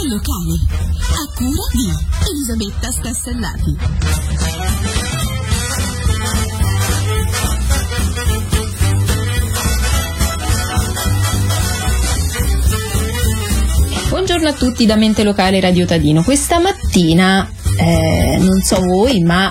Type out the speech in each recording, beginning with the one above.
locale, a cura di Elisabetta Stassellati. Buongiorno a tutti da Mente Locale Radio Tadino. Questa mattina, non so voi, ma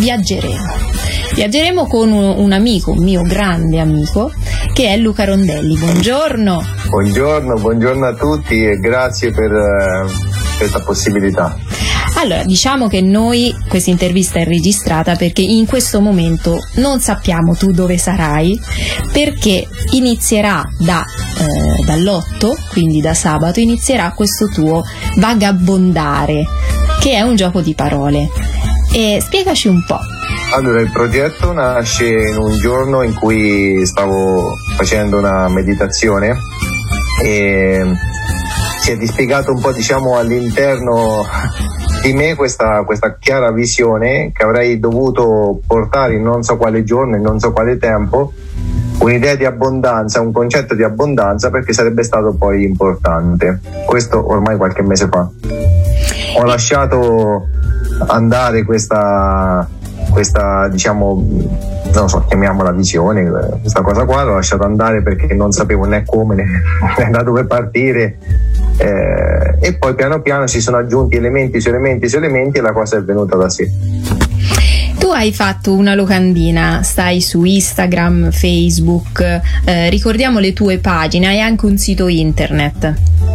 viaggeremo con un amico, un mio grande amico, che è Luca Rondelli. Buongiorno. Buongiorno a tutti e grazie per questa possibilità. Allora, diciamo che questa intervista è registrata perché in questo momento non sappiamo tu dove sarai, perché inizierà dall'8, quindi da sabato, inizierà questo tuo vagabondare, che è un gioco di parole. E spiegaci un po'. Allora, il progetto nasce in un giorno in cui stavo facendo una meditazione e si è dispiegato un po', diciamo, all'interno di me questa chiara visione che avrei dovuto portare in non so quale giorno, in non so quale tempo, un'idea di abbondanza, un concetto di abbondanza, perché sarebbe stato poi importante. Questo ormai qualche mese fa. Ho lasciato andare questa diciamo, non so, chiamiamola visione, questa cosa qua, l'ho lasciato andare perché non sapevo né come né da dove partire, e poi piano piano si sono aggiunti elementi su elementi e la cosa è venuta da sé. Tu hai fatto una locandina, stai su Instagram, Facebook, ricordiamo le tue pagine, hai anche un sito internet.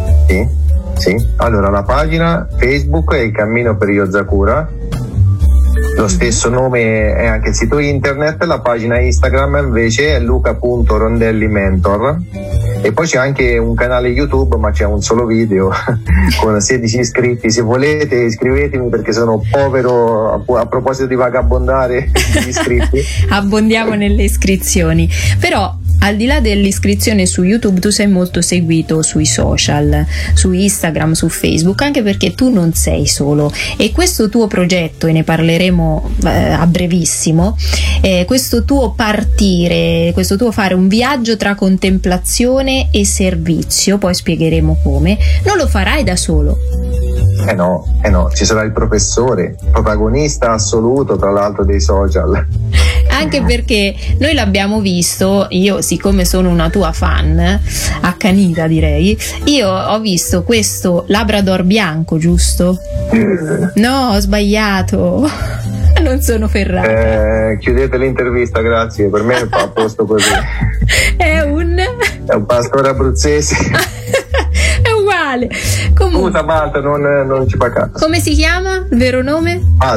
Sì, allora la pagina Facebook è Il Cammino per Yozakura, lo stesso nome è anche il sito internet. La pagina Instagram invece è luca.rondellimentor, e poi c'è anche un canale YouTube, ma c'è un solo video con 16 iscritti. Se volete iscrivetemi, perché sono povero a proposito di vagabondare gli iscritti. Abbondiamo nelle iscrizioni. Però al di là dell'iscrizione su YouTube, tu sei molto seguito sui social, su Instagram, su Facebook, anche perché tu non sei solo. E questo tuo progetto, e ne parleremo a brevissimo, questo tuo partire, questo tuo fare un viaggio tra contemplazione e servizio, poi spiegheremo come, non lo farai da solo. Eh no, ci sarà il professore, protagonista assoluto tra l'altro dei social. Anche perché noi l'abbiamo visto, io siccome sono una tua fan, accanita direi, io ho visto questo Labrador bianco, giusto? No, ho sbagliato, non sono ferrata. Chiudete l'intervista, grazie, per me è a posto così. È un pastore abruzzese. È uguale. Scusa Balto, non ci fa caso. Come si chiama? Il vero nome?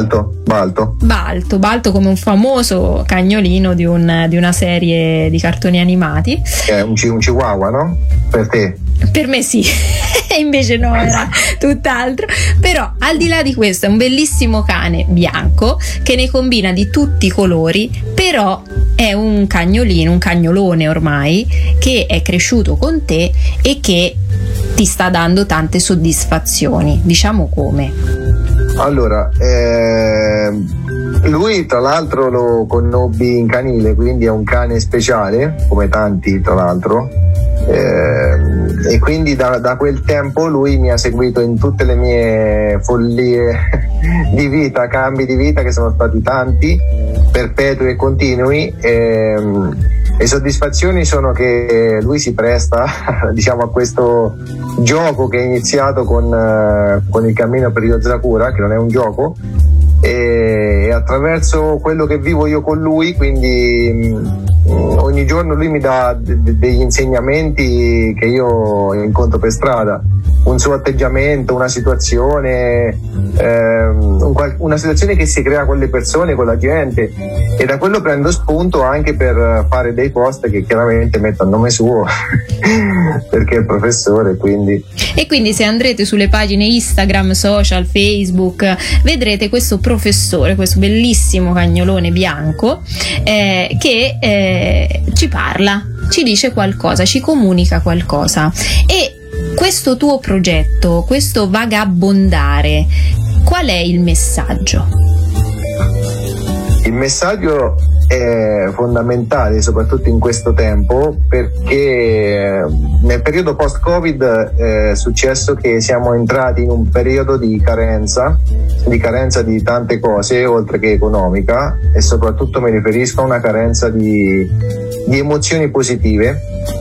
Balto, come un famoso cagnolino di una serie di cartoni animati. È un chihuahua, no? Per te? Per me sì, invece no, era tutt'altro. Però al di là di questo è un bellissimo cane bianco che ne combina di tutti i colori, però è un cagnolino, un cagnolone ormai, che è cresciuto con te e che ti sta dando tante soddisfazioni. Diciamo come. Allora, lui tra l'altro lo conobbi in canile, quindi è un cane speciale, come tanti tra l'altro, e quindi da quel tempo lui mi ha seguito in tutte le mie follie di vita, cambi di vita che sono stati tanti, perpetui e continui. Le soddisfazioni sono che lui si presta diciamo a questo gioco che è iniziato con il Cammino per Yozakura, che non è un gioco, e attraverso quello che vivo io con lui, quindi ogni giorno lui mi dà degli insegnamenti che io incontro per strada, un suo atteggiamento, una situazione che si crea con le persone, con la gente, e da quello prendo spunto anche per fare dei post che chiaramente metto a nome suo perché è il professore, quindi. E quindi se andrete sulle pagine Instagram, social, Facebook, vedrete questo professore, questo bellissimo cagnolone bianco che ci parla, ci dice qualcosa, ci comunica qualcosa. E questo tuo progetto, questo vagabondare, qual è il messaggio? Il messaggio è fondamentale soprattutto in questo tempo, perché nel periodo post-Covid è successo che siamo entrati in un periodo di carenza di tante cose oltre che economica, e soprattutto mi riferisco a una carenza di emozioni positive,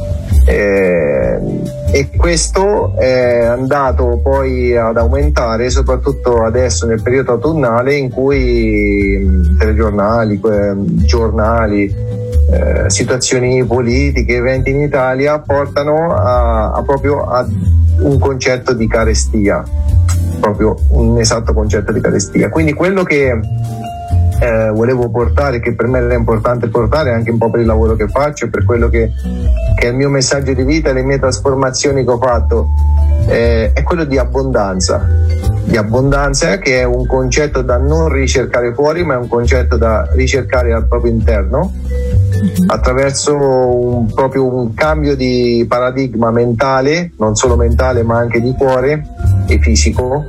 e questo è andato poi ad aumentare soprattutto adesso nel periodo autunnale, in cui telegiornali, giornali, situazioni politiche, eventi in Italia portano proprio a un concetto di carestia, proprio un esatto concetto di carestia. Quindi quello che volevo portare, che per me era importante portare anche un po' per il lavoro che faccio, per quello che è il mio messaggio di vita, le mie trasformazioni che ho fatto, è quello di abbondanza, che è un concetto da non ricercare fuori, ma è un concetto da ricercare al proprio interno, attraverso proprio un cambio di paradigma mentale, non solo mentale ma anche di cuore e fisico.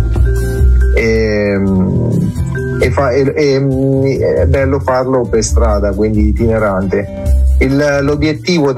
È bello farlo per strada, quindi itinerante. L'obiettivo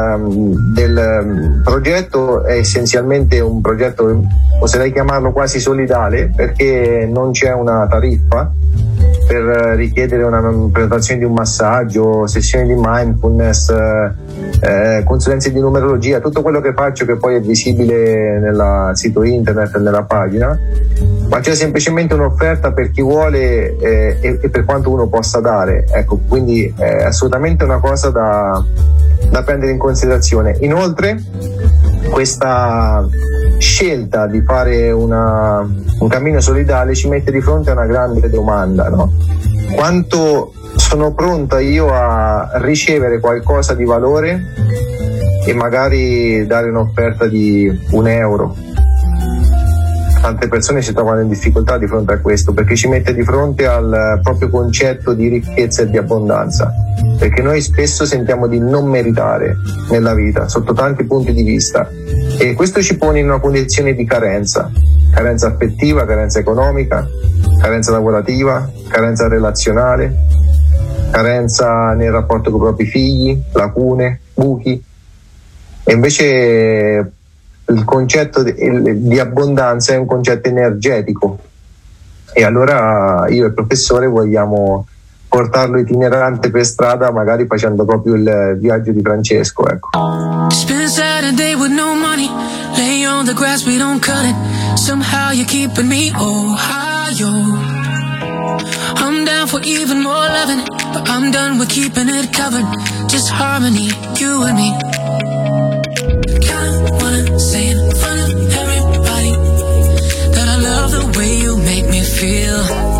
del progetto è essenzialmente un progetto, oserei chiamarlo quasi solidale, perché non c'è una tariffa per richiedere una prenotazione di un massaggio, sessioni di mindfulness, consulenze di numerologia, tutto quello che faccio, che poi è visibile nel sito internet e nella pagina, ma c'è semplicemente un'offerta per chi vuole e per quanto uno possa dare. Ecco, quindi è assolutamente una cosa da prendere in considerazione. Inoltre, questa scelta di fare un cammino solidale ci mette di fronte a una grande domanda, no? Quanto sono pronto io a ricevere qualcosa di valore e magari dare un'offerta di €1? Tante persone si trovano in difficoltà di fronte a questo, perché ci mette di fronte al proprio concetto di ricchezza e di abbondanza, perché noi spesso sentiamo di non meritare nella vita sotto tanti punti di vista, e questo ci pone in una condizione di carenza affettiva, carenza economica, carenza lavorativa, carenza relazionale, carenza nel rapporto con i propri figli, lacune, buchi. E invece il concetto di abbondanza è un concetto energetico, e allora io e il professore vogliamo portarlo itinerante per strada, magari facendo proprio il viaggio di Francesco, ecco. Spend Saturday with no money, lay on the grass, we don't cut it. Somehow you're keeping me Ohio. I'm down for even more loving, but I'm done with keeping it covered. Just harmony, you and me. Kinda wanna say in front of everybody that I love the way you make me feel.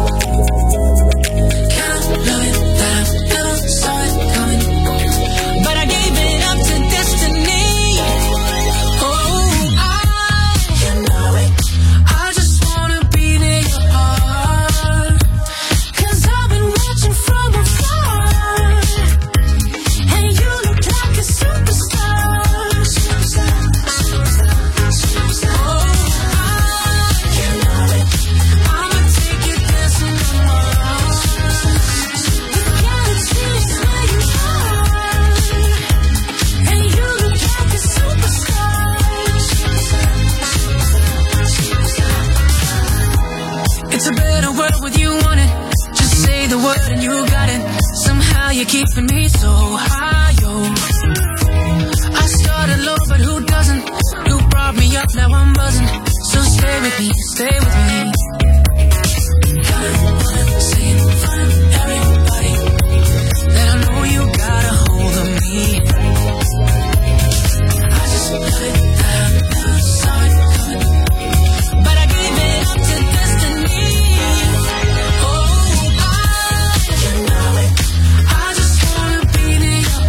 Kinda love it that I never saw it coming, but I gave it up to destiny. Oh, you know it. I just wanna be near your heart, 'cause I've been watching from afar, and you look like a superstar. It's a better world with you on it. Just say the word and you got it. Somehow you're keeping me so high, yo. I started low, but who doesn't? You brought me up, now I'm buzzing. So stay with me, stay with me. Say in front of everybody that I know you got a hold of me. I just love it that I never saw it coming, but I gave it up to destiny. Oh, you know it. I just wanna be near your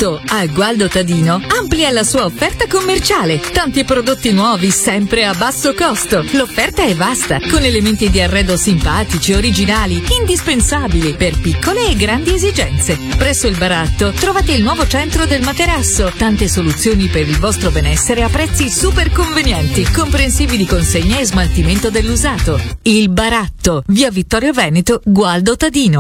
Adesso a Gualdo Tadino amplia la sua offerta commerciale. Tanti prodotti nuovi sempre a basso costo. L'offerta è vasta, con elementi di arredo simpatici, originali, indispensabili per piccole e grandi esigenze. Presso il Baratto trovate il nuovo centro del materasso. Tante soluzioni per il vostro benessere a prezzi super convenienti, comprensivi di consegna e smaltimento dell'usato. Il Baratto, via Vittorio Veneto, Gualdo Tadino.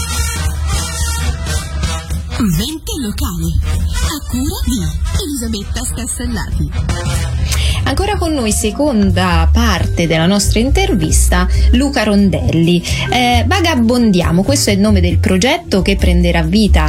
Mente locale, a cura di Elisabetta Scassellati. Ancora con noi, seconda parte della nostra intervista, Luca Rondelli. Vagabondiamo, questo è il nome del progetto che prenderà vita,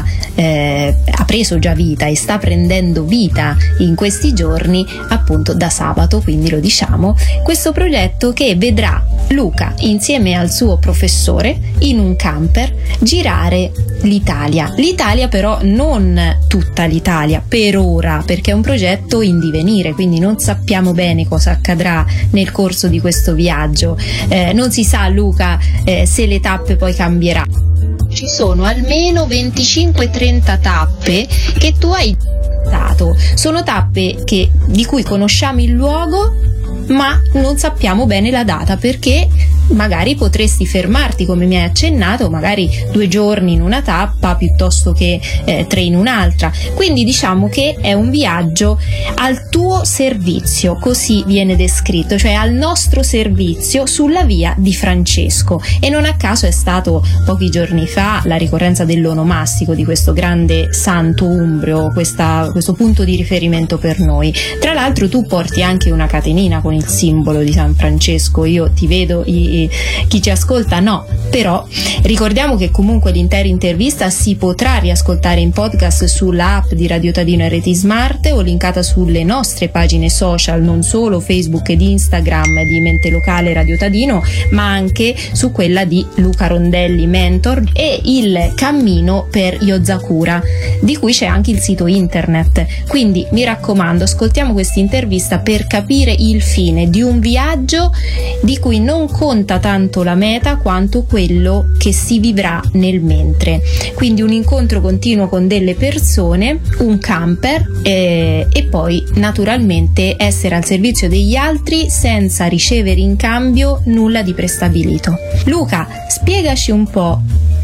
ha preso già vita e sta prendendo vita in questi giorni, appunto da sabato, quindi lo diciamo, questo progetto che vedrà Luca insieme al suo professore in un camper girare l'Italia però non tutta l'Italia per ora, perché è un progetto in divenire, quindi non sappiamo bene cosa accadrà nel corso di questo viaggio, non si sa, Luca, se le tappe poi cambieranno. Ci sono almeno 25-30 tappe che tu hai dato, sono tappe di cui conosciamo il luogo ma non sappiamo bene la data, perché magari potresti fermarti, come mi hai accennato, magari 2 giorni in una tappa piuttosto che 3 in un'altra, quindi diciamo che è un viaggio al tuo servizio, così viene descritto, cioè al nostro servizio sulla via di Francesco, e non a caso è stato pochi giorni fa la ricorrenza dell'onomastico di questo grande santo umbro, questo punto di riferimento per noi. Tra l'altro tu porti anche una catenina con il simbolo di San Francesco, io ti vedo, chi ci ascolta no, però ricordiamo che comunque l'intera intervista si potrà riascoltare in podcast sulla app di Radio Tadino e Reti Smart, o linkata sulle nostre pagine social, non solo Facebook ed Instagram di Mente Locale Radio Tadino, ma anche su quella di Luca Rondelli Mentor e il cammino per Yozakura, di cui c'è anche il sito internet. Quindi mi raccomando, ascoltiamo questa intervista per capire il fine di un viaggio di cui non conta tanto la meta quanto quello che si vivrà nel mentre. Quindi un incontro continuo con delle persone, un camper e poi naturalmente essere al servizio degli altri senza ricevere in cambio nulla di prestabilito. Luca, spiegaci un po',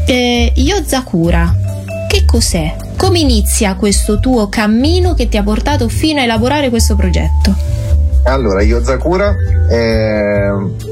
Yozakura, che cos'è? Come inizia questo tuo cammino che ti ha portato fino a elaborare questo progetto? Allora, Yozakura è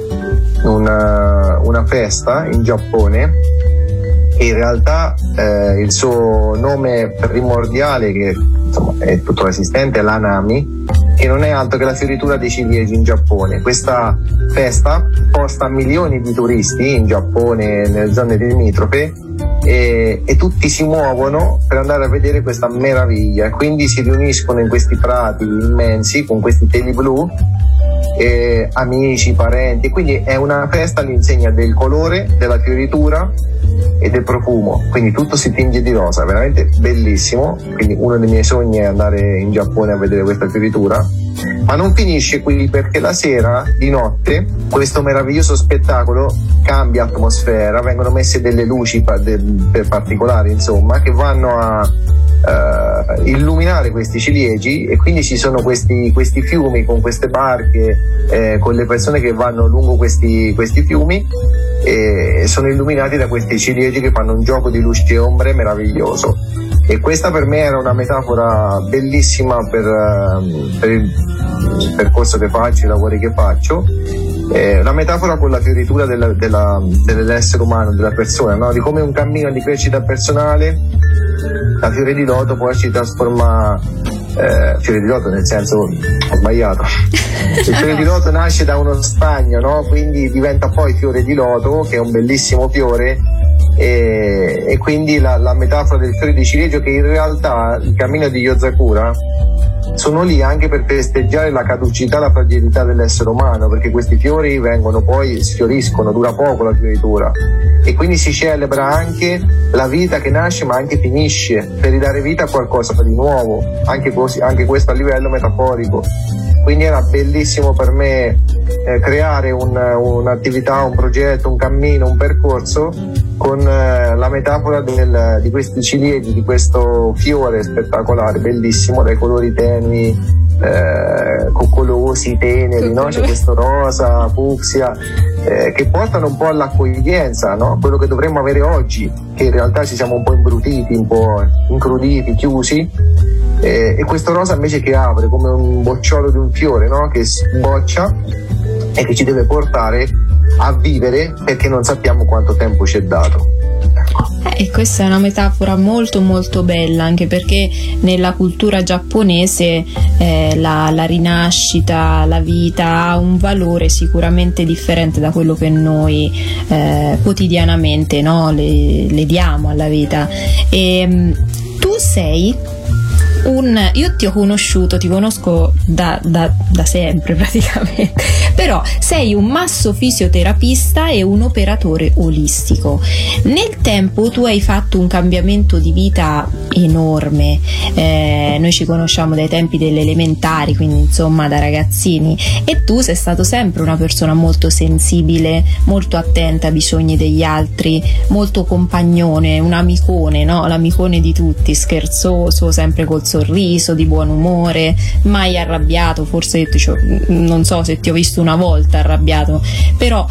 una festa in Giappone, e in realtà il suo nome primordiale, che insomma è tutto esistente, è l'Hanami, che non è altro che la fioritura dei ciliegi in Giappone. Questa festa porta milioni di turisti in Giappone e nelle zone limitrofe, e tutti si muovono per andare a vedere questa meraviglia, quindi si riuniscono in questi prati immensi con questi teli blu, amici, parenti, quindi è una festa all'insegna del colore, della fioritura e del profumo, quindi tutto si tinge di rosa, veramente bellissimo. Quindi uno dei miei sogni è andare in Giappone a vedere questa fioritura. Ma non finisce qui, perché la sera, di notte, questo meraviglioso spettacolo cambia atmosfera, vengono messe delle luci per particolari, insomma, che vanno a illuminare questi ciliegi, e quindi ci sono questi fiumi con queste barche, con le persone che vanno lungo questi fiumi, e sono illuminati da questi ciliegi che fanno un gioco di luci e ombre meraviglioso. E questa per me era una metafora bellissima per il percorso che faccio, i lavori che faccio, una metafora con la fioritura dell'essere umano, della persona, no? Di come un cammino di crescita personale, la fiore di loto poi si trasforma, fiore di loto nel senso, ho sbagliato, il fiore di loto nasce da uno stagno, no? Quindi diventa poi fiore di loto, che è un bellissimo fiore, e quindi la metafora del fiore di ciliegio, che in realtà il cammino di Yozakura sono lì anche per festeggiare la caducità, la fragilità dell'essere umano, perché questi fiori vengono poi, sfioriscono, dura poco la fioritura, e quindi si celebra anche la vita che nasce ma anche finisce, per ridare vita a qualcosa di nuovo, anche questo a livello metaforico. Quindi era bellissimo per me creare un'attività, un progetto, un cammino, un percorso con la metafora di questi ciliegi, di questo fiore spettacolare, bellissimo, dai colori tenui, coccolosi, teneri, no? C'è questo rosa, fucsia, che portano un po' all'accoglienza, no? Quello che dovremmo avere oggi, che in realtà ci siamo un po' imbrutiti, un po' incruditi, chiusi, e questo rosa invece che apre come un bocciolo di un fiore, no? Che si boccia e che ci deve portare a vivere, perché non sappiamo quanto tempo ci è dato. E questa è una metafora molto molto bella, anche perché nella cultura giapponese la rinascita, la vita ha un valore sicuramente differente da quello che noi quotidianamente, no, le diamo alla vita. E tu sei io ti ho conosciuto, ti conosco da sempre praticamente, però sei un massofisioterapista e un operatore olistico. Nel tempo tu hai fatto un cambiamento di vita enorme, noi ci conosciamo dai tempi delle elementari, quindi insomma da ragazzini, e tu sei stato sempre una persona molto sensibile, molto attenta ai bisogni degli altri, molto compagnone, un amicone, no? L'amicone di tutti, scherzoso, sempre col sorriso, di buon umore, mai arrabbiato, forse non so se ti ho visto una volta arrabbiato, però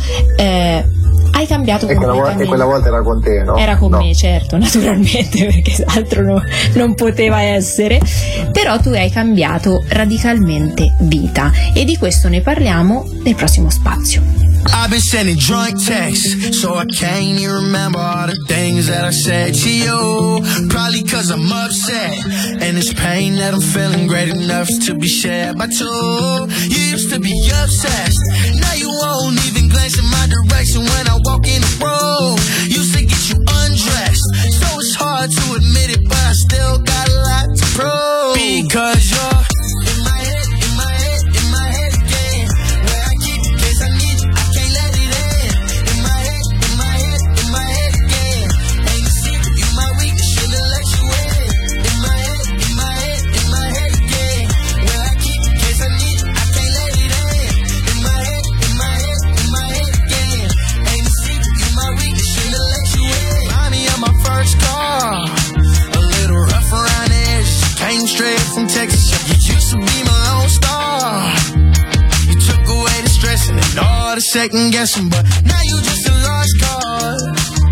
hai cambiato completamente. E quella volta era con te, no? Era con me, certo, naturalmente, perché altro non poteva essere, però tu hai cambiato radicalmente vita, e di questo ne parliamo nel prossimo spazio. I've been sending drunk texts, so I can't even remember all the things that I said to you. Probably 'cause I'm upset, and it's pain that I'm feeling great enough to be shared by two. You used to be obsessed, now you won't even glance in my direction when I walk in the room. Used to get you undressed, so it's hard to admit it, but I still got a lot to prove. Because you're in my head, in my head, in my head again. Where I keep in case I need you, I can't let it in. In my head, in my head, in my head again. Ain't a secret, you my weakness, should've let you in. In my head, in my head, in my head again. Where I keep in case I need you, I can't let it in. In my head, in my head, in my head again. Ain't a secret, you my weakness, should've let you in. Remind me of my first car, a little rough around the edges. Came straight from Texas, you used to be my lone star. You took away the stressing and all the second guessing, but now you just a lost cause.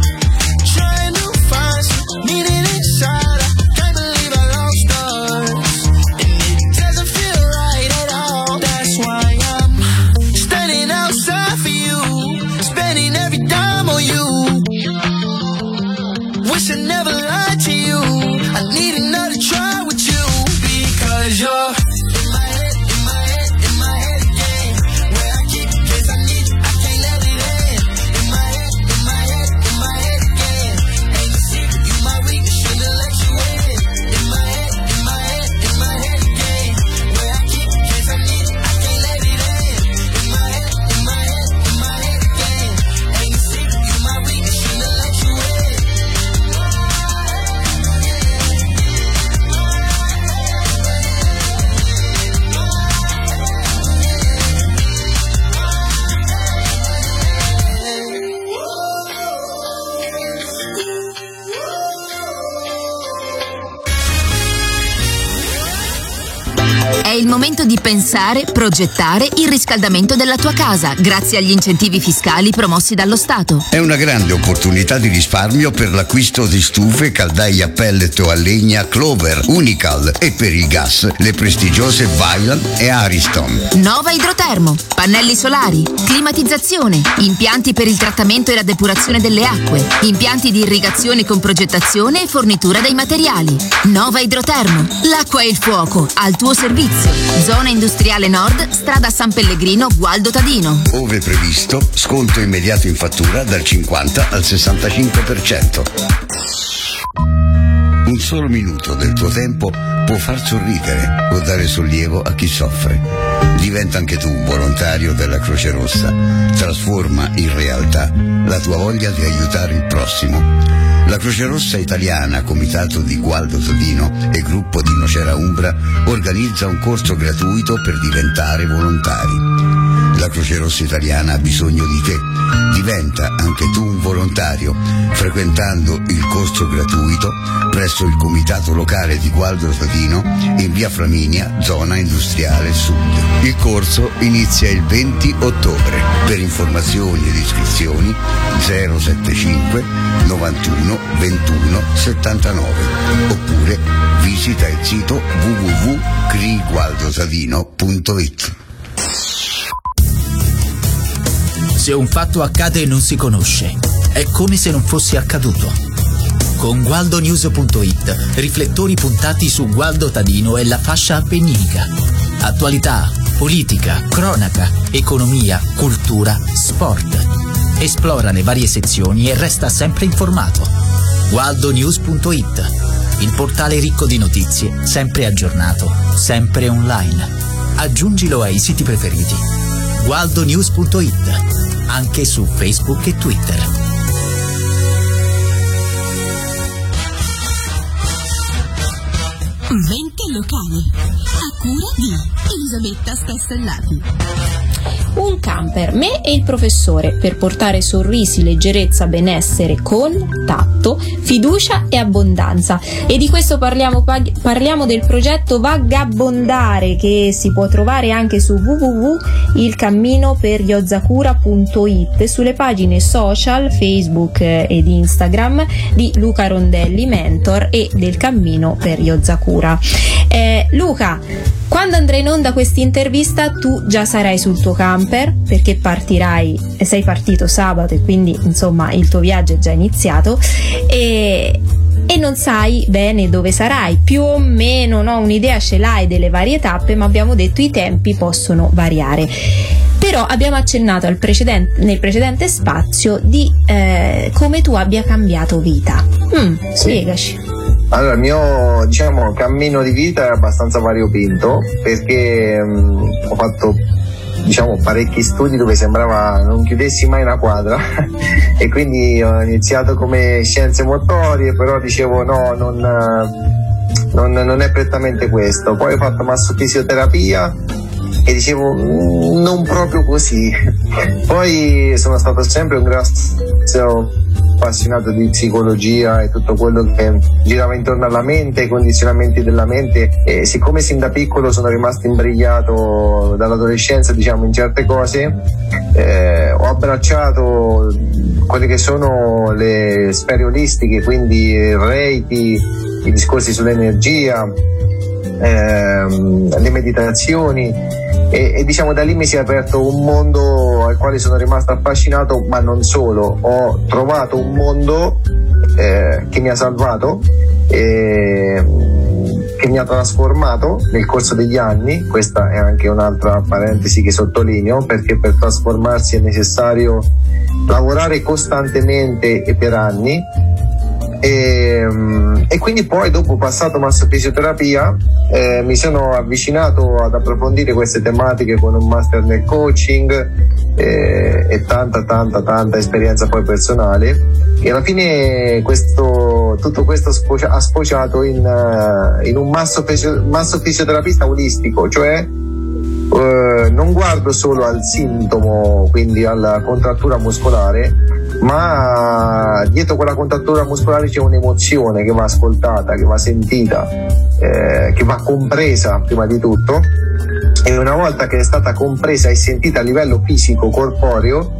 Trying to find some meaning inside, I can't believe I lost us, and it doesn't feel right at all. That's why I'm standing outside for you, spending every dime on you. Wish I never lied to you, I need another try with you. Because you're in my head, in my head, in my head again. Where I keep in case I need you, I can't let it in. In my head, in my head, in my head again. Ain't a secret, you my weakness, should've let you in. In my head, in my head, in my head again. Where I keep in case I need you, I can't let it in. In my head, in my head, in my head again. Ain't a secret, you my weakness, should've let you in. È il momento di pensare, progettare il riscaldamento della tua casa grazie agli incentivi fiscali promossi dallo Stato. È una grande opportunità di risparmio per l'acquisto di stufe, caldaie a pellet o a legna Clover, Unical, e per il gas le prestigiose Vaillant e Ariston. Nova Idrotermo, pannelli solari, climatizzazione, impianti per il trattamento e la depurazione delle acque, impianti di irrigazione con progettazione e fornitura dei materiali. Nova Idrotermo, l'acqua e il fuoco al tuo servizio. Zona industriale nord, strada San Pellegrino, Gualdo Tadino. Ove previsto, sconto immediato in fattura dal 50 al 65%. Un solo minuto del tuo tempo può far sorridere, può dare sollievo a chi soffre. Diventa anche tu un volontario della Croce Rossa. Trasforma in realtà la tua voglia di aiutare il prossimo. La Croce Rossa Italiana, Comitato di Gualdo Tadino e Gruppo di Nocera Umbra organizza un corso gratuito per diventare volontari. La Croce Rossa Italiana ha bisogno di te. Diventa anche tu un volontario frequentando il corso gratuito presso il Comitato Locale di Gualdo Sadino in via Flaminia, zona industriale sud. Il corso inizia il 20 ottobre. Per informazioni ed iscrizioni 075 91 21 79 oppure visita il sito www.crigualdosadino.it. Se un fatto accade e non si conosce, è come se non fosse accaduto. Con gualdonews.it, riflettori puntati su Gualdo Tadino e la fascia appenninica. Attualità, politica, cronaca, economia, cultura, sport. Esplora le varie sezioni e resta sempre informato. gualdonews.it, il portale ricco di notizie, sempre aggiornato, sempre online. Aggiungilo ai siti preferiti. gualdonews.it, anche su Facebook e Twitter. Mente locale, a cura di Elisabetta Stastellati. Un camper, me e il professore, per portare sorrisi, leggerezza, benessere con tatto, fiducia e abbondanza. E di questo parliamo del progetto Vagabondare, che si può trovare anche su www.ilcamminoperiozzacura.it, sulle pagine social Facebook ed Instagram di Luca Rondelli, mentor, e del Cammino per Iozzakura. Luca, quando andrà in onda questa intervista tu già sarai sul tuo camper, perché sei partito sabato e quindi insomma il tuo viaggio è già iniziato e non sai bene dove sarai, più o meno, no? Un'idea ce l'hai delle varie tappe, ma abbiamo detto i tempi possono variare. Però abbiamo accennato nel precedente spazio di come tu abbia cambiato vita. Spiegaci. Allora, il mio cammino di vita è abbastanza variopinto, perché ho fatto parecchi studi dove sembrava non chiudessi mai una quadra e quindi ho iniziato come scienze motorie, però dicevo no, non è prettamente questo. Poi ho fatto massofisioterapia e dicevo non proprio così. Poi sono stato sempre un grasso appassionato di psicologia e tutto quello che girava intorno alla mente, i condizionamenti della mente, e siccome sin da piccolo sono rimasto imbrigliato dall'adolescenza in certe cose, ho abbracciato quelle che sono le sfere olistiche, quindi il Reiki, i discorsi sull'energia, le meditazioni, e da lì mi si è aperto un mondo al quale sono rimasto affascinato, ma non solo, ho trovato un mondo che mi ha salvato, che mi ha trasformato nel corso degli anni. Questa è anche un'altra parentesi che sottolineo, perché per trasformarsi è necessario lavorare costantemente e per anni. E quindi poi, dopo passato massofisioterapia, mi sono avvicinato ad approfondire queste tematiche con un master nel coaching e tanta esperienza poi personale, e alla fine tutto questo ha sfociato in un massofisioterapista olistico, cioè non guardo solo al sintomo, quindi alla contrattura muscolare, ma dietro quella contrattura muscolare c'è un'emozione che va ascoltata, che va sentita, che va compresa prima di tutto, e una volta che è stata compresa e sentita a livello fisico, corporeo,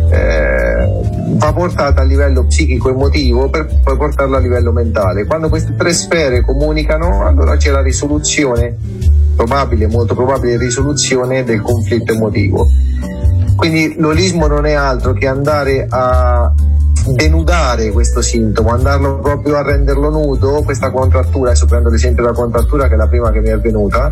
va portata a livello psichico-emotivo per poi portarla a livello mentale. Quando queste tre sfere comunicano, allora c'è la risoluzione molto probabile risoluzione del conflitto emotivo. Quindi l'olismo non è altro che andare a denudare questo sintomo, andarlo proprio a renderlo nudo, questa contrattura. Adesso prendo l'esempio della contrattura, che è la prima che mi è venuta,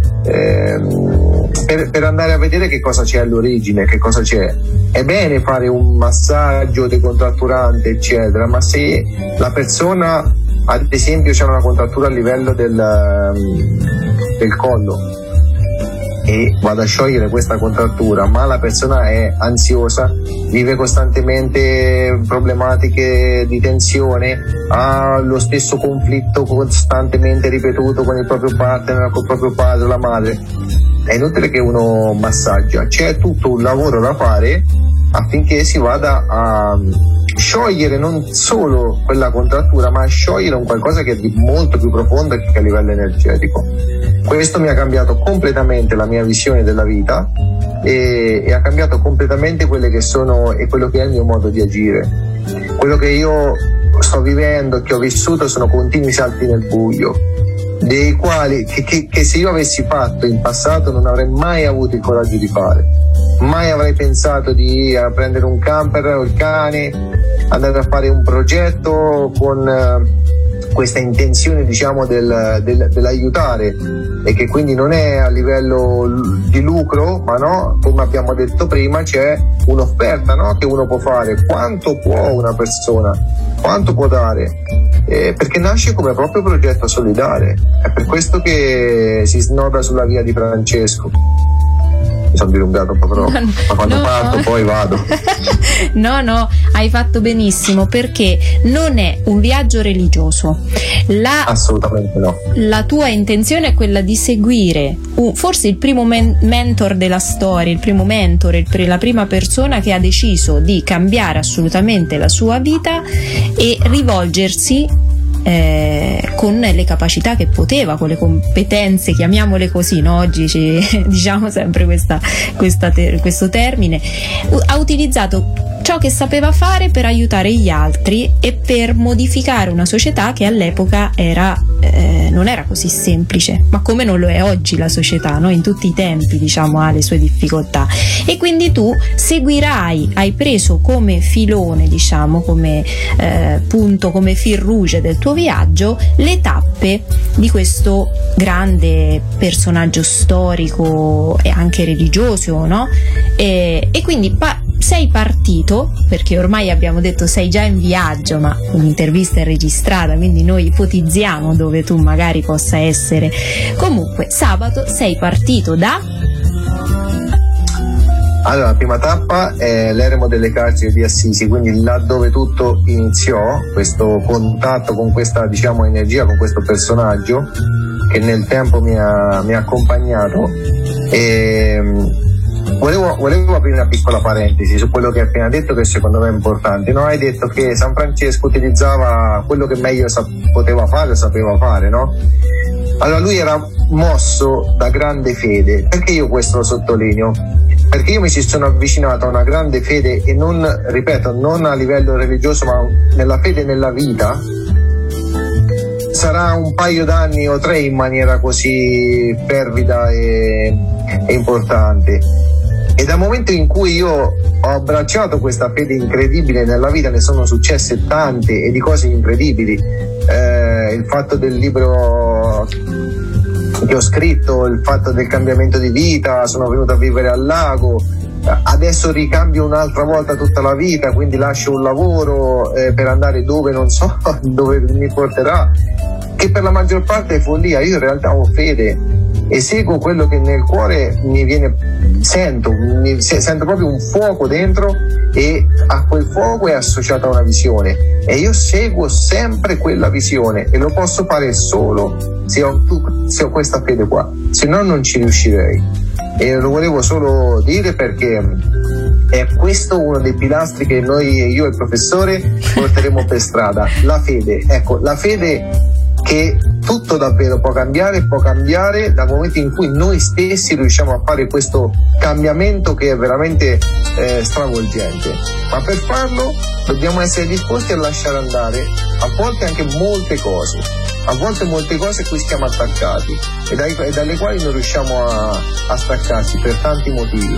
per andare a vedere che cosa c'è all'origine, che cosa c'è. È bene fare un massaggio decontratturante, eccetera, ma se la persona, ad esempio, c'è una contrattura a livello del collo e vado a sciogliere questa contrattura, ma la persona è ansiosa, vive costantemente problematiche di tensione, ha lo stesso conflitto costantemente ripetuto con il proprio partner, con il proprio padre, la madre, è inutile che uno massaggia, c'è tutto un lavoro da fare affinché si vada a sciogliere non solo quella contrattura, ma a sciogliere un qualcosa che è di molto più profondo e che a livello energetico. Questo mi ha cambiato completamente la mia visione della vita e ha cambiato completamente quelle che sono e quello che è il mio modo di agire. Quello che io sto vivendo, che ho vissuto, sono continui salti nel buio, dei quali che se io avessi fatto in passato non avrei mai avuto il coraggio di fare. Mai avrei pensato di prendere un camper o il cane, andare a fare un progetto con questa intenzione, diciamo, dell'aiutare, e che quindi non è a livello di lucro, ma no, come abbiamo detto prima, c'è un'offerta, no, che uno può fare. Quanto può una persona, quanto può dare, perché nasce come proprio progetto solidale. È per questo che si snoda sulla via di Francesco. Mi sono dilungato un po' troppo, ma quando parto poi vado. No, hai fatto benissimo, perché non è un viaggio religioso. Assolutamente no. La tua intenzione è quella di seguire forse il primo mentor della storia, il primo mentore, la prima persona che ha deciso di cambiare assolutamente la sua vita e rivolgersi con le capacità che poteva, con le competenze, chiamiamole così, no? Oggi diciamo sempre questo termine. Ha utilizzato ciò che sapeva fare per aiutare gli altri e per modificare una società che all'epoca non era così semplice, ma come non lo è oggi la società, no? In tutti i tempi, diciamo, ha le sue difficoltà. E quindi tu seguirai, hai preso come filone, diciamo, come punto, come fil rouge del tuo viaggio, le tappe di questo grande personaggio storico e anche religioso, no? E quindi sei partito, perché ormai abbiamo detto sei già in viaggio, ma un'intervista è registrata, quindi noi ipotizziamo dove tu magari possa essere. Comunque sabato sei partito da... Allora, la prima tappa è l'eremo delle carceri di Assisi, quindi là dove tutto iniziò, questo contatto con questa, diciamo, energia, con questo personaggio che nel tempo mi ha accompagnato. E volevo aprire una piccola parentesi su quello che hai appena detto, che secondo me è importante. No? Hai detto che San Francesco utilizzava quello che meglio poteva fare o sapeva fare, no? Allora, lui era mosso da grande fede. Perché io questo lo sottolineo? Perché io mi ci sono avvicinato a una grande fede, e non, ripeto, non a livello religioso, ma nella fede nella vita. Sarà un paio d'anni o 3 in maniera così fervida e importante. E dal momento in cui io ho abbracciato questa fede incredibile nella vita, ne sono successe tante e di cose incredibili. Il fatto del libro che ho scritto, il fatto del cambiamento di vita, sono venuto a vivere al lago, adesso ricambio un'altra volta tutta la vita, quindi lascio un lavoro per andare dove non so dove mi porterà, che per la maggior parte è follia. Io in realtà ho fede e seguo quello che nel cuore mi viene, sento proprio un fuoco dentro, e a quel fuoco è associata una visione, e io seguo sempre quella visione, e lo posso fare solo se ho questa fede qua, se no non ci riuscirei. E lo volevo solo dire perché è questo uno dei pilastri che io e il professore porteremo per strada, la fede. Ecco, la fede che tutto davvero può cambiare dal momento in cui noi stessi riusciamo a fare questo cambiamento che è veramente stravolgente. Ma per farlo dobbiamo essere disposti a lasciare andare a volte anche molte cose a cui stiamo attaccati e dalle quali non riusciamo a staccarci per tanti motivi.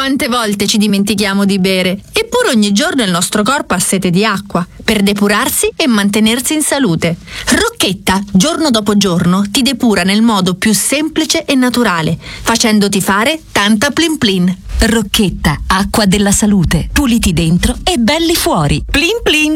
Quante volte ci dimentichiamo di bere, eppure ogni giorno il nostro corpo ha sete di acqua per depurarsi e mantenersi in salute. Rocchetta, giorno dopo giorno, ti depura nel modo più semplice e naturale, facendoti fare tanta plin plin. Rocchetta, acqua della salute, puliti dentro e belli fuori. Plin plin.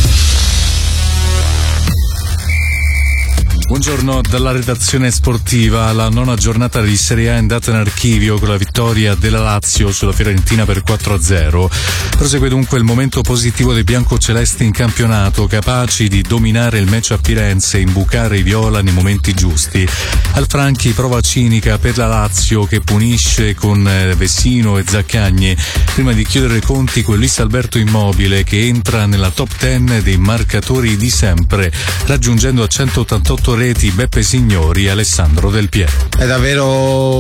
Buongiorno dalla redazione sportiva. La nona giornata di Serie A è andata in archivio con la vittoria della Lazio sulla Fiorentina per 4-0. Prosegue dunque il momento positivo dei biancocelesti in campionato, capaci di dominare il match a Firenze e imbucare i viola nei momenti giusti. Alfranchi prova cinica per la Lazio che punisce con Vecino e Zaccagni prima di chiudere i conti con Luis Alberto Immobile, che entra nella top 10 dei marcatori di sempre, raggiungendo a 188 reti Beppe Signori e Alessandro Del Piero. È davvero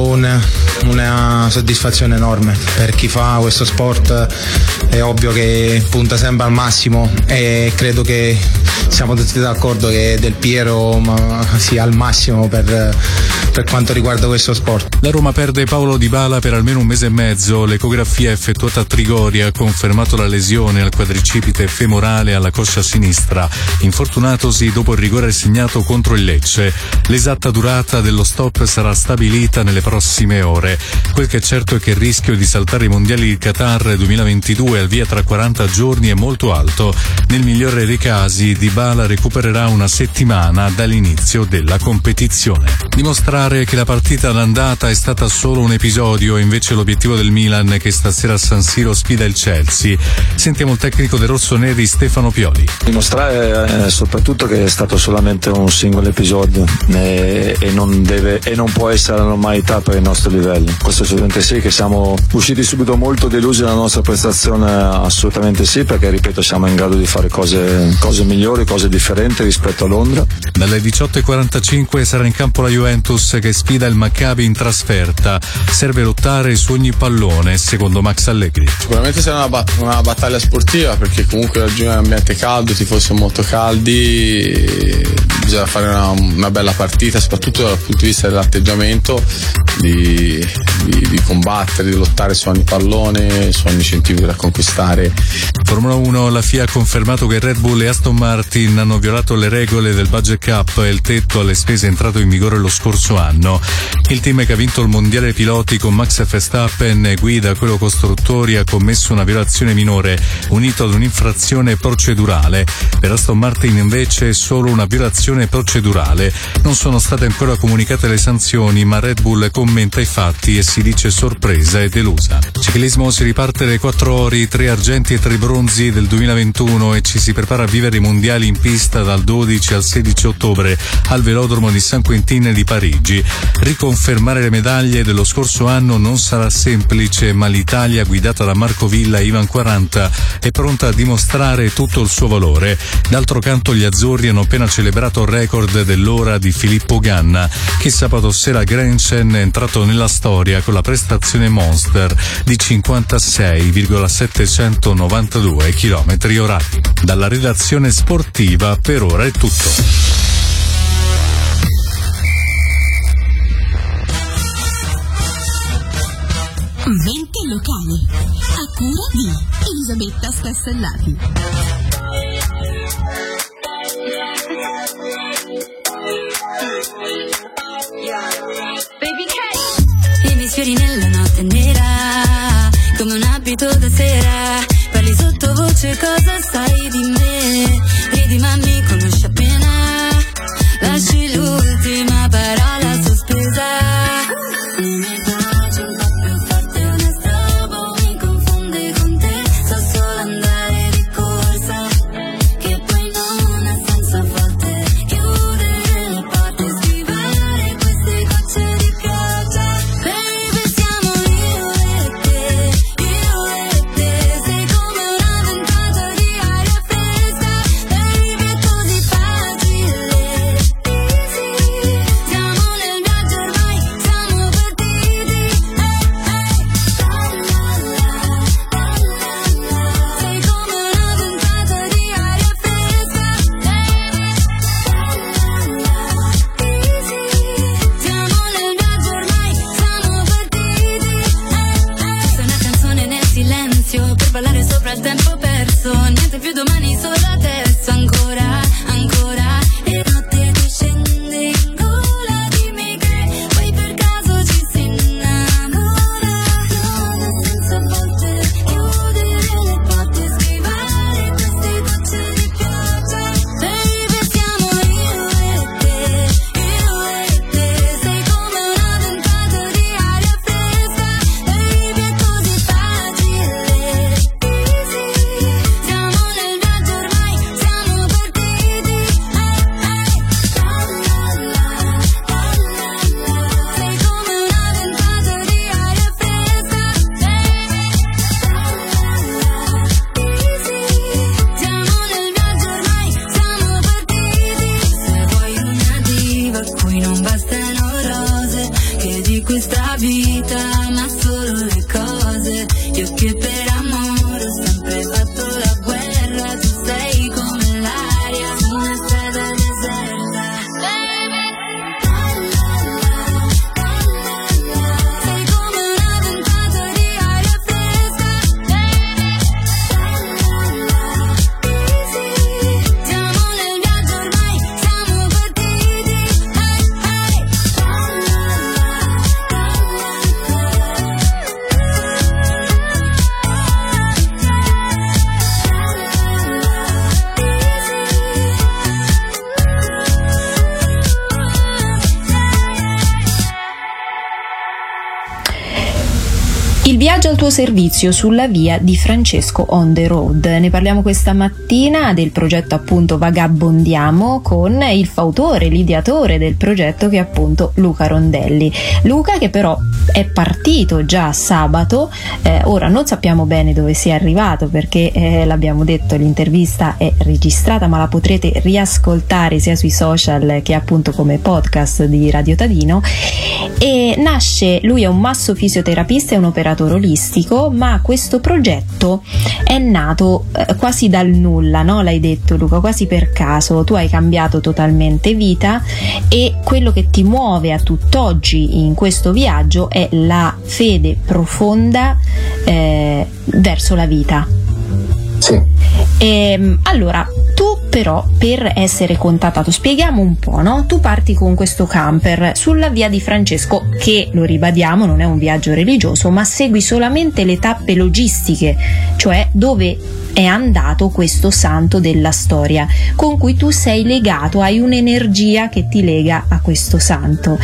una soddisfazione enorme per chi fa questo sport. È ovvio che punta sempre al massimo e credo che siamo tutti d'accordo che Del Piero sia al massimo per quanto riguarda questo sport. La Roma perde Paolo Dybala per almeno un mese e mezzo. L'ecografia effettuata a Trigoria ha confermato la lesione al quadricipite femorale alla coscia sinistra, infortunatosi dopo il rigore segnato contro il Lecce. L'esatta durata dello stop sarà stabilita nelle prossime ore. Quel che è certo è che il rischio di saltare i mondiali di Qatar 2022 al via tra 40 giorni è molto alto. Nel migliore dei casi Dybala recupererà una settimana dall'inizio della competizione. Dimostrare che la partita d'andata è stata solo un episodio è invece l'obiettivo del Milan, che stasera a San Siro sfida il Chelsea. Sentiamo il tecnico dei rossoneri Stefano Pioli. Dimostrare soprattutto che è stato solamente un singolo episodio e non può essere la normalità per il nostro livello. Questo assolutamente sì, che siamo usciti subito molto delusi dalla nostra prestazione, assolutamente sì, perché ripeto siamo in grado di fare cose migliori, cose differenti rispetto a Londra. Dalle 18:45 sarà in campo la Juventus che sfida il Maccabi in trasferta. Serve lottare su ogni pallone, secondo Max Allegri. Sicuramente sarà una battaglia sportiva, perché comunque oggi è un ambiente caldo, i tifosi sono molto caldi, bisogna fare una bella partita, soprattutto dal punto di vista dell'atteggiamento, di combattere, di lottare su ogni pallone, su ogni centimetro da conquistare. Formula 1, la FIA ha confermato che Red Bull e Aston Martin hanno violato le regole del budget cap e il tetto alle spese entrato in vigore lo scorso anno. Il team che ha vinto il mondiale piloti con Max Verstappen e guida quello costruttori ha commesso una violazione minore unito ad un'infrazione procedurale. Per Aston Martin invece è solo una violazione procedurale. Non sono state ancora comunicate le sanzioni, ma Red Bull commenta i fatti e si dice sorpresa e delusa. Ciclismo, si riparte dai 4 ori, 3 argenti e 3 bronzi del 2021 e ci si prepara a vivere i mondiali in pista dal 12 al 16 ottobre al velodromo di Saint-Quentin di Parigi. Riconfermare le medaglie dello scorso anno non sarà semplice, ma l'Italia, guidata da Marco Villa e Ivan 40, è pronta a dimostrare tutto il suo valore. D'altro canto gli azzurri hanno appena celebrato il record dell'ora di Filippo Ganna, che sabato sera a Grenchen è entrato nella storia con la prestazione monster di 56,792 km/h. Dalla redazione sportiva per ora è tutto. Venti locali a cura di Elisabetta Stassellati. I miei sfiori nella notte nera, come un abito da sera. Parli sottovoce, cosa sai di me? Ridi ma mi conosci appena. Lasci l'ultima parola sospesa. Mi piace un po' più forte, onesta, mi confonde con te. So solo andare di corsa, che poi non ha senso a volte. Chiudere le porte, schivare queste gocce di pioggia. Baby, siamo io e te, sei al tempo perso, niente più domani, solo adesso, ancora, ancora. E notte che scende in gola, dimmi che poi per caso ci si innamora. Nuove senza volte, chiudere le porte, schivare queste gocce di pioggia. Baby, siamo io e te, sei come una ventata di aria fresca. Baby, è così facile, easy. Siamo nel viaggio ormai, siamo partiti, sei come una ventata di aria fresca, easy. Siamo nel viaggio ormai, siamo partiti. Se vuoi una diva a cui non bastano rose, che di questa vita ma solo le cose. Io che per amore ho sempre fatto la guerra, tu sei come l'aria su una strada deserta. Sei come una ventata di aria fresca, easy. Siamo nel viaggio ormai, siamo partiti, Il viaggio al tuo servizio sulla via di Francesco on the road. Ne parliamo questa mattina del progetto appunto Vagabondiamo con il fautore, l'ideatore del progetto che è appunto Luca Rondelli. Luca che però è partito già sabato, ora non sappiamo bene dove sia arrivato perché l'abbiamo detto, l'intervista è registrata ma la potrete riascoltare sia sui social che appunto come podcast di Radio Tadino. E nasce, lui è un massofisioterapista e un operatore olistico, ma questo progetto è nato quasi dal nulla, no? L'hai detto Luca, quasi per caso. Tu hai cambiato totalmente vita e quello che ti muove a tutt'oggi in questo viaggio è la fede profonda verso la vita. Sì. Allora, tu però per essere contattato, spieghiamo un po', no? Tu parti con questo camper sulla via di Francesco, che lo ribadiamo non è un viaggio religioso, ma segui solamente le tappe logistiche, cioè dove è andato questo santo della storia, con cui tu sei legato, hai un'energia che ti lega a questo santo.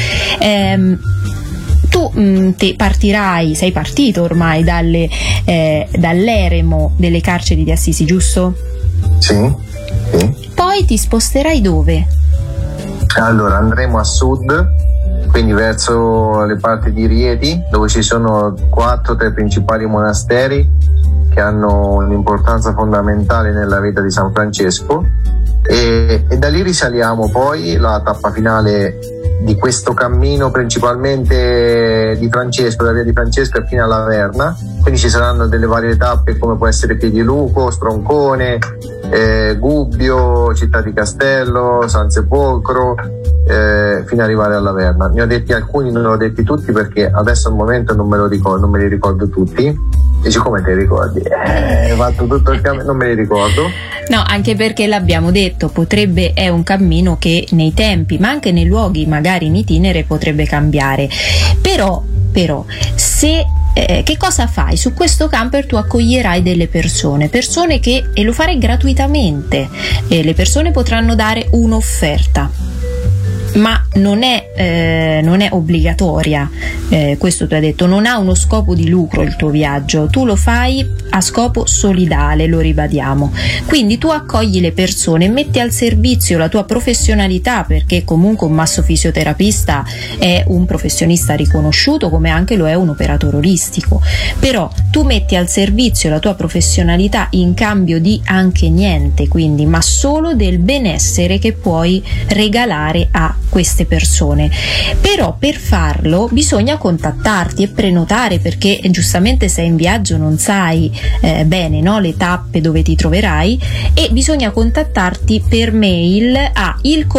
Tu partirai, sei partito ormai dall'eremo delle carceri di Assisi, giusto? Sì. Poi ti sposterai dove? Allora andremo a sud, quindi verso le parti di Rieti, dove ci sono 4 tra i principali monasteri che hanno un'importanza fondamentale nella vita di San Francesco, e da lì risaliamo poi la tappa finale di questo cammino, principalmente di Francesco, la via di Francesco e fino alla Verna. Quindi ci saranno delle varie tappe come può essere Piediluco, Stroncone, Gubbio, Città di Castello, San Sepolcro, fino ad arrivare alla Verna. Ne ho detti alcuni, non li ho detti tutti perché adesso al momento non me li ricordo tutti. Dici come te ricordi? Hai fatto tutto il cammino, non me li ricordo. No, anche perché l'abbiamo detto, è un cammino che nei tempi, ma anche nei luoghi magari in itinere potrebbe cambiare. Però se che cosa fai? Su questo camper tu accoglierai delle persone che, e lo farai gratuitamente, le persone potranno dare un'offerta, ma non è obbligatoria, questo tu hai detto, non ha uno scopo di lucro il tuo viaggio, tu lo fai a scopo solidale, lo ribadiamo. Quindi tu accogli le persone, metti al servizio la tua professionalità, perché comunque un massofisioterapista è un professionista riconosciuto come anche lo è un operatore olistico, però tu metti al servizio la tua professionalità in cambio di anche niente, quindi, ma solo del benessere che puoi regalare a queste persone. Però per farlo bisogna contattarti e prenotare, perché giustamente sei in viaggio, non sai bene, no, le tappe dove ti troverai, e bisogna contattarti per mail a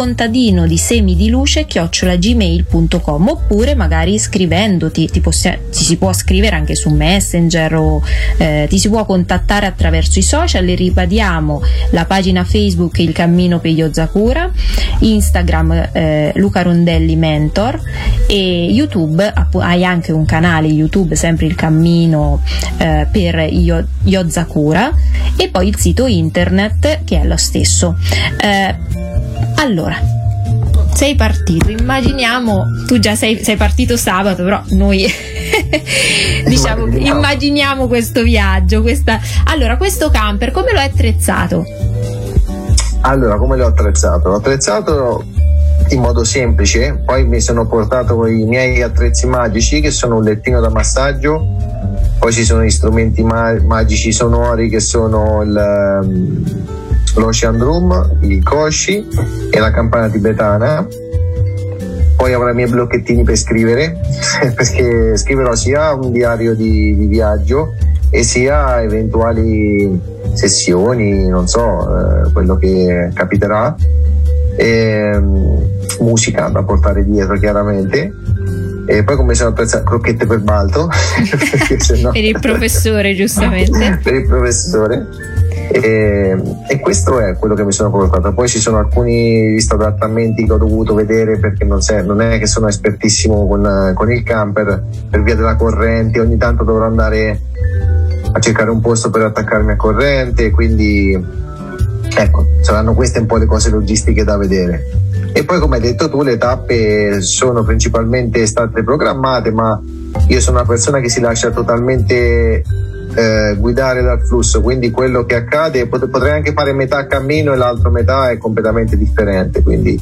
ilcontadinodiSemidiluce@gmail.com, oppure magari scrivendoti, ti si può scrivere anche su Messenger, o ti si può contattare attraverso i social. Le ribadiamo: la pagina Facebook Il Cammino per Yozakura, Instagram Luca Rondelli Mentor, e YouTube hai anche un canale YouTube, sempre Il Cammino per Yozakura, e poi il sito internet che è lo stesso. Allora, sei partito, immaginiamo, tu già sei partito sabato, però noi diciamo immaginiamo questo viaggio, allora questo camper come lo hai attrezzato? Allora, come l'ho attrezzato? L'ho attrezzato in modo semplice, poi mi sono portato i miei attrezzi magici, che sono un lettino da massaggio, poi ci sono gli strumenti magici sonori, che sono l'Ocean Drum, il Koshi e la campana tibetana. Poi avrò i miei blocchettini per scrivere perché scriverò sia un diario di viaggio e sia eventuali sessioni, non so, quello che capiterà, e musica da portare dietro chiaramente. E poi come sono apprezzato, crocchette per balto sennò... per il professore, giustamente. Per il professore. E questo è quello che mi sono portato. Poi ci sono alcuni adattamenti che ho dovuto vedere, perché non è che sono espertissimo con il camper, per via della corrente. Ogni tanto dovrò andare a cercare un posto per attaccarmi a corrente, quindi ecco, saranno queste un po' le cose logistiche da vedere. E poi, come hai detto tu, le tappe sono principalmente state programmate, ma io sono una persona che si lascia totalmente guidare dal flusso, quindi quello che accade potrei anche fare metà cammino e l'altra metà è completamente differente, quindi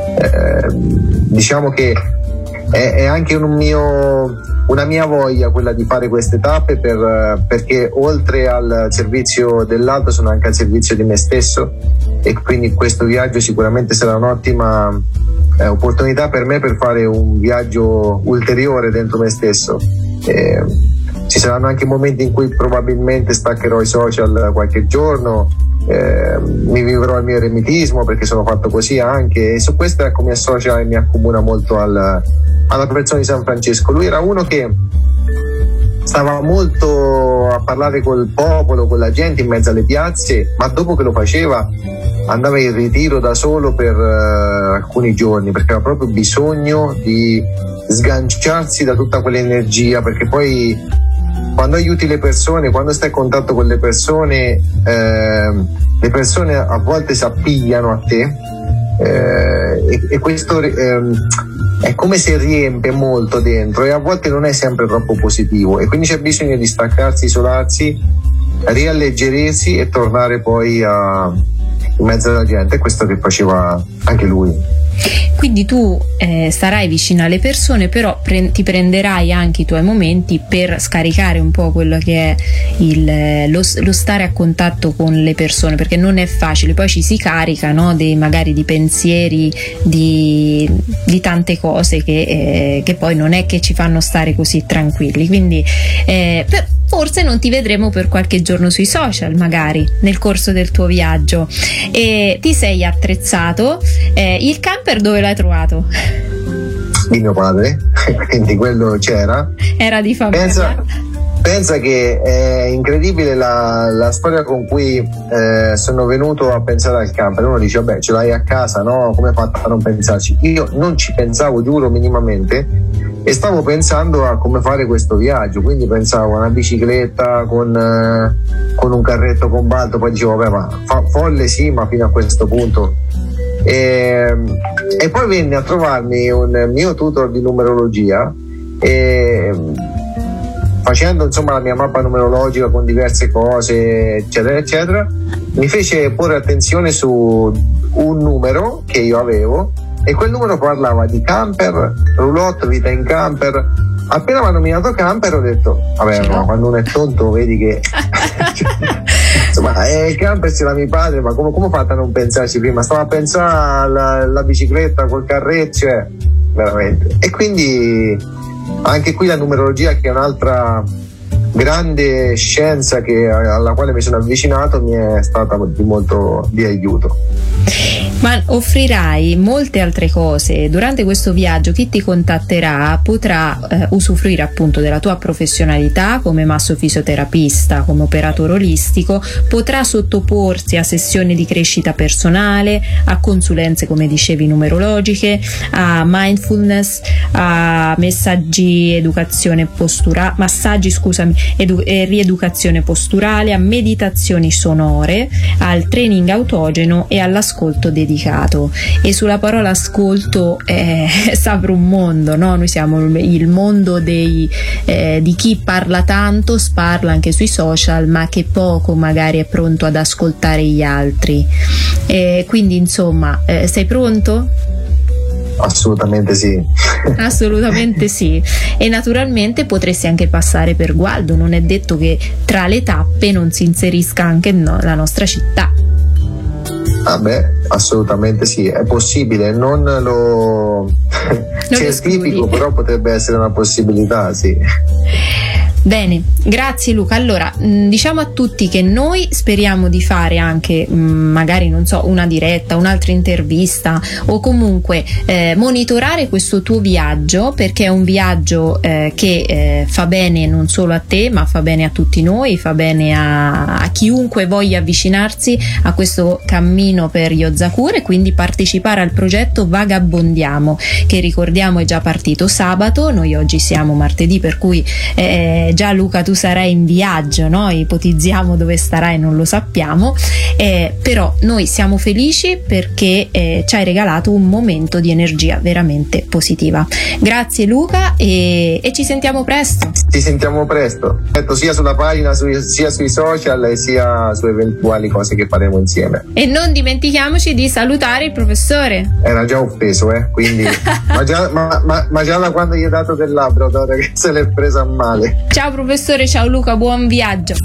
diciamo che è anche una mia voglia quella di fare queste tappe, perché oltre al servizio dell'altro sono anche al servizio di me stesso, e quindi questo viaggio sicuramente sarà un'ottima opportunità per me per fare un viaggio ulteriore dentro me stesso. Ci saranno anche momenti in cui probabilmente staccherò i social qualche giorno, mi vivrò il mio eremitismo, perché sono fatto così anche, e su questo ecco mi associa e mi accomuna molto alla persona di San Francesco. Lui era uno che stava molto a parlare col popolo, con la gente in mezzo alle piazze, ma dopo che lo faceva andava in ritiro da solo per alcuni giorni, perché aveva proprio bisogno di sganciarsi da tutta quell'energia, perché poi quando aiuti le persone, quando stai in contatto con le persone a volte si appigliano a te, e questo è come se riempie molto dentro, e a volte non è sempre troppo positivo, e quindi c'è bisogno di staccarsi, isolarsi, rialleggerirsi e tornare poi in mezzo alla gente. È questo che faceva anche lui. Quindi tu starai vicino alle persone, però ti prenderai anche i tuoi momenti per scaricare un po' quello che è lo stare a contatto con le persone, perché non è facile, poi ci si carica, no, magari di pensieri, di tante cose che poi non è che ci fanno stare così tranquilli, quindi forse non ti vedremo per qualche giorno sui social, magari nel corso del tuo viaggio. E ti sei attrezzato, il camper dove l'hai trovato? Di mio padre, quindi quello c'era. Era di famiglia. Pensa che è incredibile la storia con cui sono venuto a pensare al camper. Uno dice vabbè, ce l'hai a casa, no? Come hai fatto a non pensarci? Io non ci pensavo, giuro, minimamente, e stavo pensando a come fare questo viaggio, quindi pensavo a una bicicletta con un carretto con balto, poi dicevo vabbè, ma folle sì, ma fino a questo punto. E poi venne a trovarmi un mio tutor di numerologia, e facendo insomma la mia mappa numerologica con diverse cose eccetera eccetera, mi fece porre attenzione su un numero che io avevo, e quel numero parlava di camper, roulotte, vita in camper. Appena mi hanno nominato camper ho detto vabbè, ma quando uno è tonto vedi che insomma il camper ce l'ha mio padre, ma come ho fatto a non pensarci prima? Stavo a pensare alla bicicletta col carretto, cioè, veramente. E quindi anche qui la numerologia, che è un'altra grande scienza alla quale mi sono avvicinato, mi è stata di aiuto. Ma offrirai molte altre cose durante questo viaggio. Chi ti contatterà potrà usufruire appunto della tua professionalità come massofisioterapista, come operatore olistico, potrà sottoporsi a sessioni di crescita personale, a consulenze come dicevi numerologiche, a mindfulness, a massaggi e rieducazione posturale, a meditazioni sonore, al training autogeno e all'ascolto dedicato. E sulla parola ascolto s'apre un mondo, no? Noi siamo il mondo di chi parla tanto, sparla anche sui social, ma che poco magari è pronto ad ascoltare gli altri. Quindi insomma, sei pronto? Assolutamente sì. Assolutamente sì. E naturalmente potresti anche passare per Gualdo, non è detto che tra le tappe non si inserisca anche la nostra città. Assolutamente sì, è possibile, non lo certifico, però potrebbe essere una possibilità, sì. Bene, grazie Luca. Allora, diciamo a tutti che noi speriamo di fare anche magari, non so, una diretta, un'altra intervista, o comunque monitorare questo tuo viaggio, perché è un viaggio che fa bene non solo a te, ma fa bene a tutti noi, fa bene a chiunque voglia avvicinarsi a questo cammino per Yozakure, quindi partecipare al progetto Vagabondiamo, che ricordiamo è già partito sabato. Noi oggi siamo martedì, per cui già Luca tu sarai in viaggio, no? Ipotizziamo dove starai, non lo sappiamo, però noi siamo felici perché ci hai regalato un momento di energia veramente positiva. Grazie Luca, e ci sentiamo presto. Ci sentiamo presto, sia sulla pagina, sia sui social e sia su eventuali cose che faremo insieme. E non dimentichiamoci di salutare il professore. Era già offeso, quindi ma già da quando gli hai dato del Labrador, che se l'è presa a male. Ciao professore, ciao Luca, buon viaggio.